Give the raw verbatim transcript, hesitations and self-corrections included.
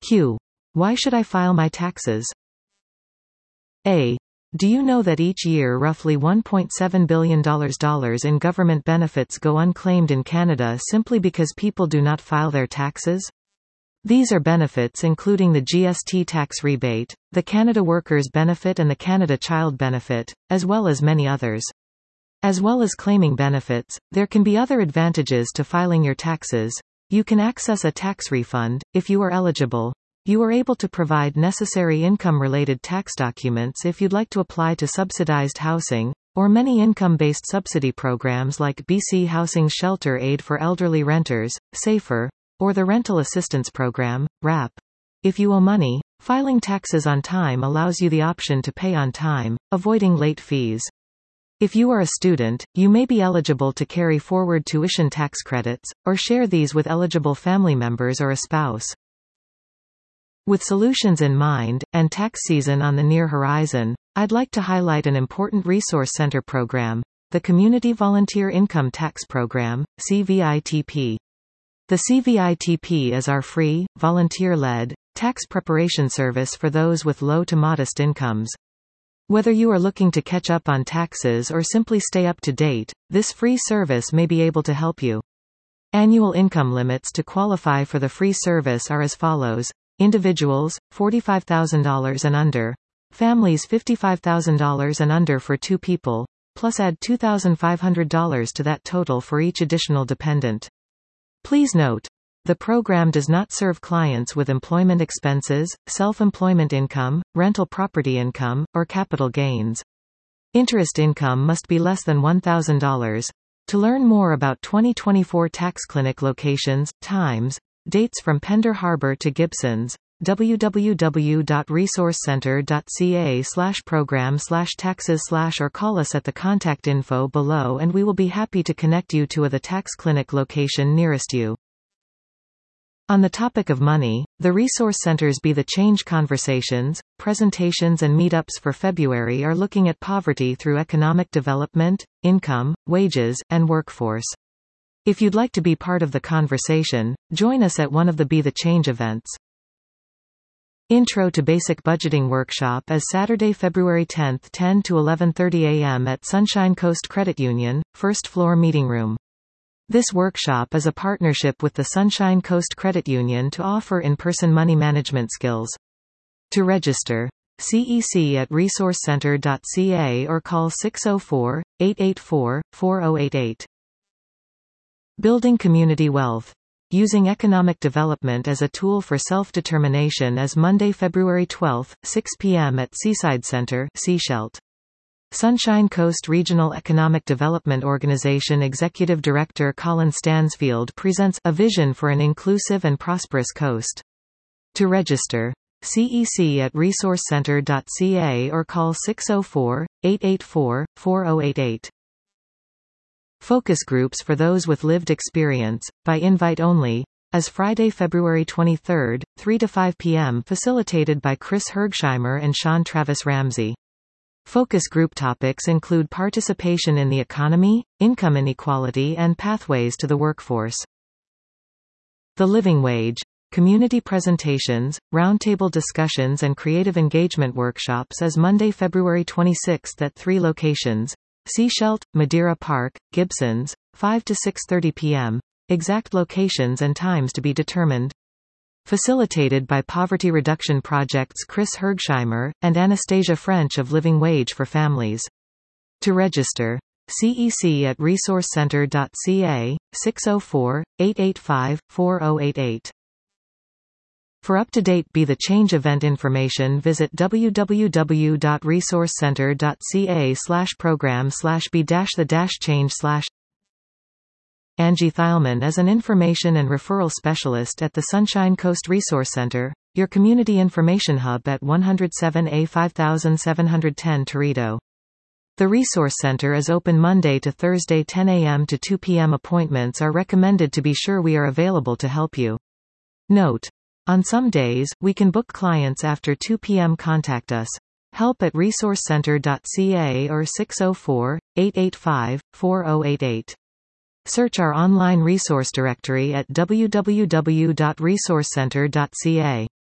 Q. Why should I file my taxes? A. Do you know that each year roughly one point seven billion dollars in government benefits go unclaimed in Canada simply because people do not file their taxes? These are benefits including the G S T tax rebate, the Canada Workers Benefit and the Canada Child Benefit, as well as many others. As well as claiming benefits, there can be other advantages to filing your taxes. You can access a tax refund, if you are eligible. You are able to provide necessary income-related tax documents if you'd like to apply to subsidized housing, or many income-based subsidy programs like B C Housing's Shelter Aid for Elderly Renters, SAFER, or the Rental Assistance Program, R A P. If you owe money, filing taxes on time allows you the option to pay on time, avoiding late fees. If you are a student, you may be eligible to carry forward tuition tax credits, or share these with eligible family members or a spouse. With solutions in mind, and tax season on the near horizon, I'd like to highlight an important resource center program, the Community Volunteer Income Tax Program, C V I T P. The C V I T P is our free, volunteer-led, tax preparation service for those with low to modest incomes. Whether you are looking to catch up on taxes or simply stay up to date, this free service may be able to help you. Annual income limits to qualify for the free service are as follows. Individuals, forty-five thousand dollars and under. Families fifty-five thousand dollars and under for two people, plus add two thousand five hundred dollars to that total for each additional dependent. Please note, the program does not serve clients with employment expenses, self-employment income, rental property income, or capital gains. Interest income must be less than one thousand dollars. To learn more about twenty twenty-four tax clinic locations, times, dates from Pender Harbor to Gibsons, w w w dot resource center dot c a slash program slash taxes slash or call us at the contact info below and we will be happy to connect you to a the tax clinic location nearest you. On the topic of money, the Resource Center's Be the Change conversations, presentations and meetups for February are looking at poverty through economic development, income, wages, and workforce. If you'd like to be part of the conversation, join us at one of the Be the Change events. Intro to Basic Budgeting Workshop is Saturday, February tenth, ten to eleven thirty a m at Sunshine Coast Credit Union, first floor meeting room. This workshop is a partnership with the Sunshine Coast Credit Union to offer in-person money management skills. To register, C E C at resource center dot c a or call six oh four, eight eight four, four oh eight eight. Building Community Wealth. Using Economic Development as a Tool for Self-Determination is Monday, February twelfth, six p m at Seaside Center, Seashelt. Sunshine Coast Regional Economic Development Organization Executive Director Colin Stansfield presents A Vision for an Inclusive and Prosperous Coast. To register, C E C at resource center dot c a or call six oh four, eight eight four, four oh eight eight. Focus Groups for Those with Lived Experience, by invite only, is Friday, February twenty-third, three to five p m facilitated by Chris Hergsheimer and Sean Travis Ramsey. Focus group topics include participation in the economy, income inequality and pathways to the workforce. The Living Wage, community presentations, roundtable discussions and creative engagement workshops is Monday, February twenty-sixth at three locations. Seashelt, Madeira Park, Gibsons, five to six thirty p m Exact locations and times to be determined. Facilitated by Poverty Reduction Project's Chris Hergsheimer, and Anastasia French of Living Wage for Families. To register, C E C at resource center dot c a, six oh four, eight eight five, four oh eight eight. For up-to-date Be the Change event information visit w w w dot resource center dot c a slash program slash be dash the dash change slash. Angie Thielman is an information and referral specialist at the Sunshine Coast Resource Center, your community information hub at one oh seven A five seven one zero Torito. The Resource Center is open Monday to Thursday ten a m to two p m Appointments are recommended to be sure we are available to help you. Note: on some days, we can book clients after two p m Contact us. Help at resource center dot c a or six oh four, eight eight five, four oh eight eight. Search our online resource directory at w w w dot resource center dot c a.